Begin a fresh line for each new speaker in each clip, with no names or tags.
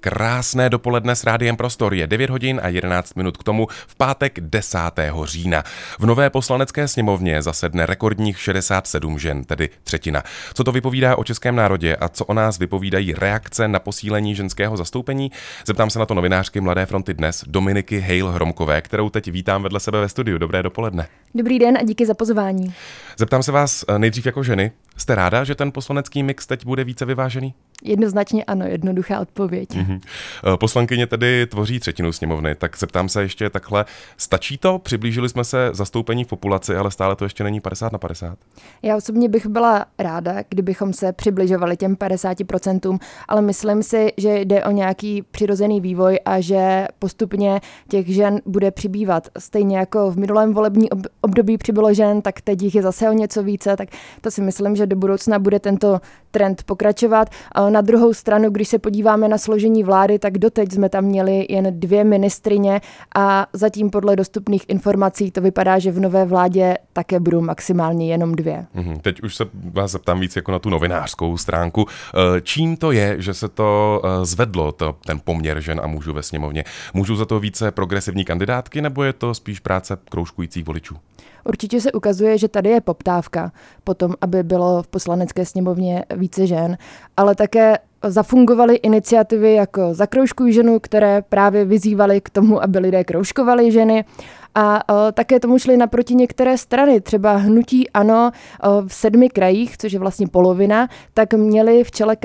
Krásné dopoledne s Rádiem Prostor, je 9 hodin a 11 minut k tomu v pátek 10. října. V nové poslanecké sněmovně zasedne rekordních 67 žen, tedy třetina. Co to vypovídá o českém národě a co o nás vypovídají reakce na posílení ženského zastoupení? Zeptám se na to novinářky Mladé fronty Dnes, Dominiky Hejl-Hromkové, kterou teď vítám vedle sebe ve studiu. Dobré dopoledne.
Dobrý den a díky za pozvání.
Zeptám se vás nejdřív jako ženy. Jste ráda, že ten poslanecký mix teď bude více vyvážený?
Jednoznačně ano, jednoduchá odpověď.
Poslankyně tedy tvoří třetinu sněmovny, tak zeptám se ještě takhle, stačí to? Přiblížili jsme se zastoupení v populaci, ale stále to ještě není 50/50?
Já osobně bych byla ráda, kdybychom se přibližovali těm 50%, ale myslím si, že jde o nějaký přirozený vývoj a že postupně těch žen bude přibývat. Stejně jako v minulém volební období přibylo žen, tak teď jich je zase o něco více, tak to si myslím, že do budoucna bude tento trend pokračovat. Na druhou stranu, když se podíváme na složení vlády, tak doteď jsme tam měli jen 2 ministryně a zatím podle dostupných informací to vypadá, že v nové vládě také budou maximálně jenom 2.
Teď už se vás zeptám víc jako na tu novinářskou stránku. Čím to je, že se to zvedlo, ten poměr žen a mužů ve sněmovně? Můžou za to více progresivní kandidátky, nebo je to spíš práce kroužkujících voličů?
Určitě se ukazuje, že tady je poptávka potom, aby bylo v poslanecké sněmovně více žen, ale také zafungovaly iniciativy jako Zakroužkuj ženu, které právě vyzývaly k tomu, aby lidé kroužkovali ženy. A také tomu šly naproti některé strany, třeba hnutí ANO v 7 krajích, což je vlastně polovina, tak měli v čele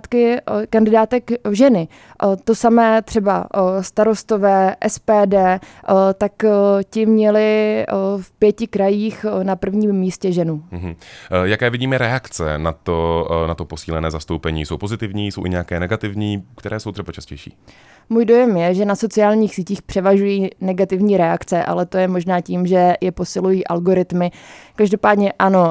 kandidátek ženy. To samé třeba Starostové, SPD, tak ti měli v 5 krajích na prvním místě ženu.
Jaké vidíme reakce na to posílené zastoupení? Jsou pozitivní, jsou i nějaké negativní, které jsou třeba častější?
Můj dojem je, že na sociálních sítích převažují negativní reakce, ale to je možná tím, že je posilují algoritmy. Každopádně ano,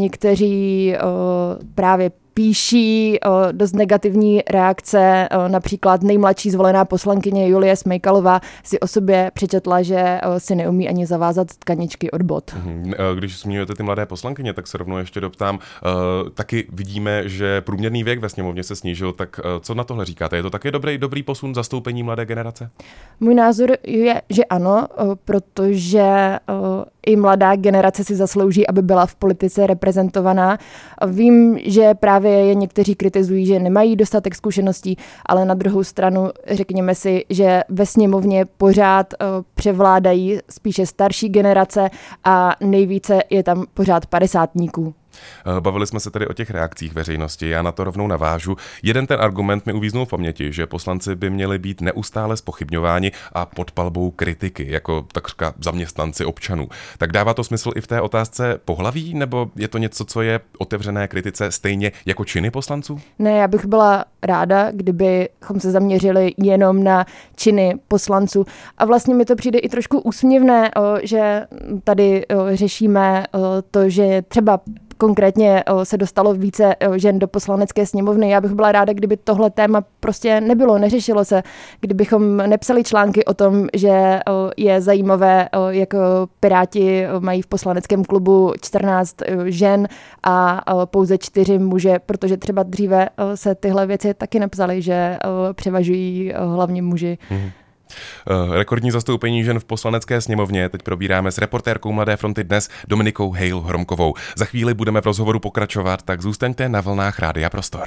někteří právě píší dost negativní reakce. Například nejmladší zvolená poslankyně Julie Smejkalová si o sobě přečetla, že si neumí ani zavázat tkaničky od bot.
Když zmiňujete ty mladé poslankyně, tak se rovnou ještě doptám. Taky vidíme, že průměrný věk ve sněmovně se snížil, tak co na tohle říkáte? Je to taky dobrý posun zastoupení mladé generace?
Můj názor je, že ano, protože i mladá generace si zaslouží, aby byla v politice reprezentovaná. Vím, že právě je někteří kritizují, že nemají dostatek zkušeností, ale na druhou stranu řekněme si, že ve sněmovně pořád převládají spíše starší generace a nejvíce je tam pořád padesátníků.
Bavili jsme se tedy o těch reakcích veřejnosti, já na to rovnou navážu. Jeden ten argument mi uvíznul v paměti, že poslanci by měli být neustále zpochybňováni a pod palbou kritiky, jako takřka zaměstnanci občanů. Tak dává to smysl i v té otázce pohlaví, nebo je to něco, co je otevřené kritice stejně jako činy poslanců?
Ne, já bych byla ráda, kdybychom se zaměřili jenom na činy poslanců. A vlastně mi to přijde i trošku úsměvné, že tady řešíme to, že třeba konkrétně se dostalo více žen do poslanecké sněmovny. Já bych byla ráda, kdyby tohle téma prostě neřešilo se, kdybychom nepsali články o tom, že je zajímavé, jak Piráti mají v poslaneckém klubu 14 žen a pouze 4 muže, protože třeba dříve se tyhle věci taky napsaly, že převažují hlavně muži.
Rekordní zastoupení žen v poslanecké sněmovně teď probíráme s reportérkou Mladé fronty Dnes Dominikou Hejl-Hromkovou. Za chvíli budeme v rozhovoru pokračovat, tak zůstaňte na vlnách Rádia Prostor.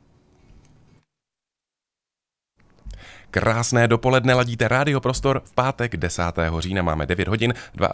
Krásné dopoledne, ladíte Rádio Prostor v pátek 10. října. Máme 9 hodin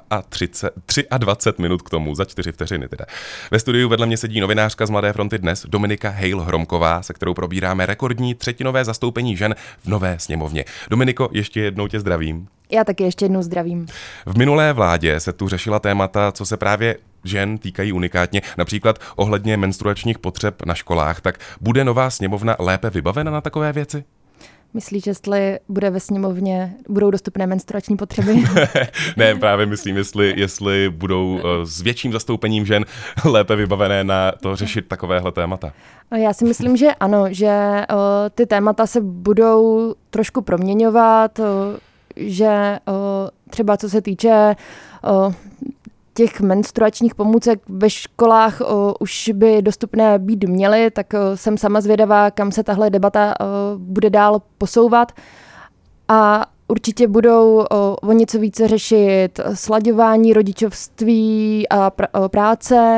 23 minut k tomu, za 4 vteřiny teda. Ve studiu vedle mě sedí novinářka z Mladé fronty Dnes Dominika Hejl-Hromková, se kterou probíráme rekordní třetinové zastoupení žen v nové sněmovně. Dominiko, ještě jednou tě zdravím.
Já taky ještě jednou zdravím.
V minulé vládě se tu řešila témata, co se právě žen týkají unikátně, například ohledně menstruačních potřeb na školách. Tak bude nová sněmovna lépe vybavena na takové věci?
Myslíš, jestli bude ve sněmovně, budou dostupné menstruační potřeby?
Ne, právě myslím, jestli budou s větším zastoupením žen lépe vybavené na to řešit takovéhle témata.
Já si myslím, že ano, že ty témata se budou trošku proměňovat, že třeba co se týče těch menstruačních pomůcek ve školách už by dostupné být měly, tak jsem sama zvědavá, kam se tahle debata bude dál posouvat. A určitě budou o něco více řešit slaďování rodičovství a práce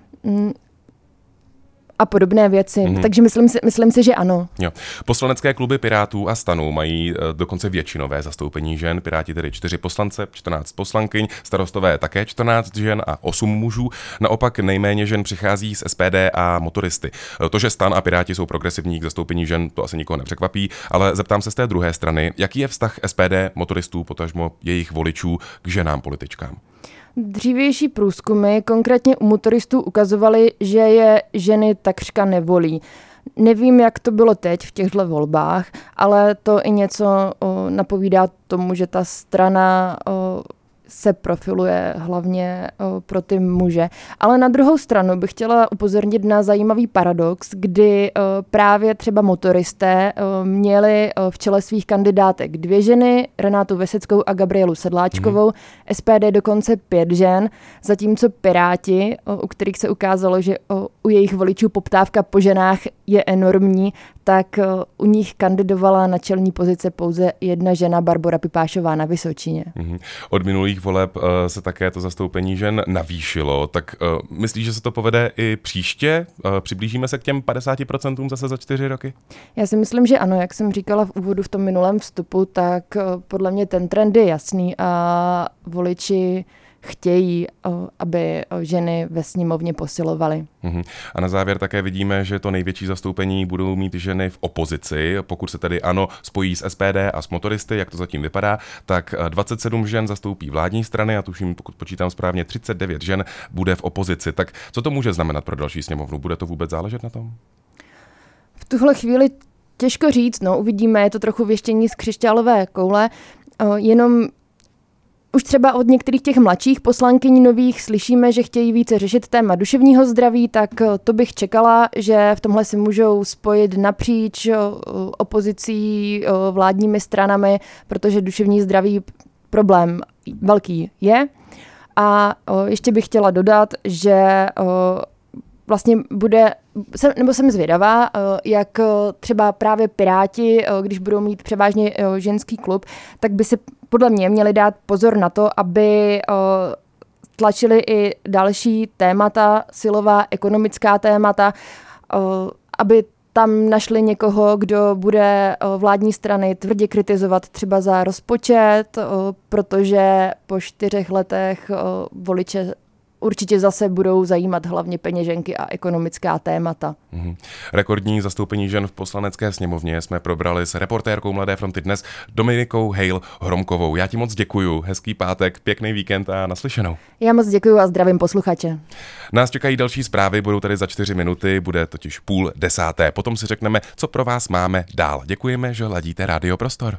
a podobné věci. Takže myslím si, že ano.
Jo. Poslanecké kluby Pirátů a STANu mají dokonce většinové zastoupení žen. Piráti tedy 4 poslance, 14 poslankyň, Starostové také 14 žen a 8 mužů. Naopak nejméně žen přichází z SPD a Motoristy. To, že STAN a Piráti jsou progresivní k zastoupení žen, to asi nikoho nepřekvapí, ale zeptám se z té druhé strany, jaký je vztah SPD, Motoristů, potažmo jejich voličů k ženám političkám?
Dřívější průzkumy, konkrétně u motoristů, ukazovaly, že je ženy takřka nevolí. Nevím, jak to bylo teď v těchto volbách, ale to i něco napovídá tomu, že ta strana se profiluje hlavně pro ty muže. Ale na druhou stranu bych chtěla upozornit na zajímavý paradox, kdy právě třeba motoristé měli v čele svých kandidátek 2 ženy, Renátu Veseckou a Gabrielu Sedláčkovou, SPD dokonce 5 žen, zatímco Piráti, u kterých se ukázalo, že u jejich voličů poptávka po ženách je enormní, tak u nich kandidovala na čelní pozice pouze 1 žena, Barbora Pipášová na Vysočině.
Od minulých voleb se také to zastoupení žen navýšilo, tak myslíš, že se to povede i příště? Přiblížíme se k těm 50% zase za 4 roky?
Já si myslím, že ano, jak jsem říkala v úvodu v tom minulém vstupu, tak podle mě ten trend je jasný a voliči chtějí, aby ženy ve sněmovně posilovaly.
A na závěr také vidíme, že to největší zastoupení budou mít ženy v opozici. Pokud se tedy ANO spojí s SPD a s Motoristy, jak to zatím vypadá, tak 27 žen zastoupí vládní strany a tuším, pokud počítám správně, 39 žen bude v opozici. Tak co to může znamenat pro další sněmovnu? Bude to vůbec záležet na tom?
V tuhle chvíli těžko říct, uvidíme, je to trochu věštění z křišťálové koule, jenom už třeba od některých těch mladších poslankyň nových slyšíme, že chtějí více řešit téma duševního zdraví, tak to bych čekala, že v tomhle si můžou spojit napříč opozicí, vládními stranami, protože duševní zdraví problém velký je. A ještě bych chtěla dodat, že vlastně jsem zvědavá, jak třeba právě Piráti, když budou mít převážně ženský klub, tak by si podle mě měli dát pozor na to, aby tlačili i další témata, silová, ekonomická témata, aby tam našli někoho, kdo bude vládní strany tvrdě kritizovat třeba za rozpočet, protože po 4 letech voliče určitě zase budou zajímat hlavně peněženky a ekonomická témata.
Rekordní zastoupení žen v poslanecké sněmovně jsme probrali s reportérkou Mladé fronty Dnes Dominikou Hejl Hromkovou. Já ti moc děkuju, hezký pátek, pěkný víkend a naslyšenou.
Já moc děkuju a zdravím posluchače.
Nás čekají další zprávy, budou tady za 4 minuty, bude totiž 9:30. Potom si řekneme, co pro vás máme dál. Děkujeme, že ladíte Rádio Prostor.